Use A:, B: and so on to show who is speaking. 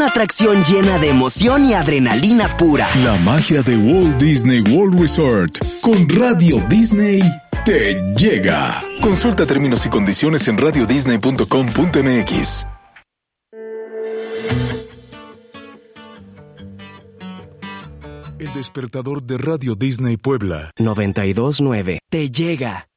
A: Una atracción llena de emoción y adrenalina pura.
B: La magia de Walt Disney World Resort con Radio Disney te llega. Consulta términos y condiciones en radiodisney.com.mx. El despertador de Radio Disney Puebla
A: 92.9 te llega.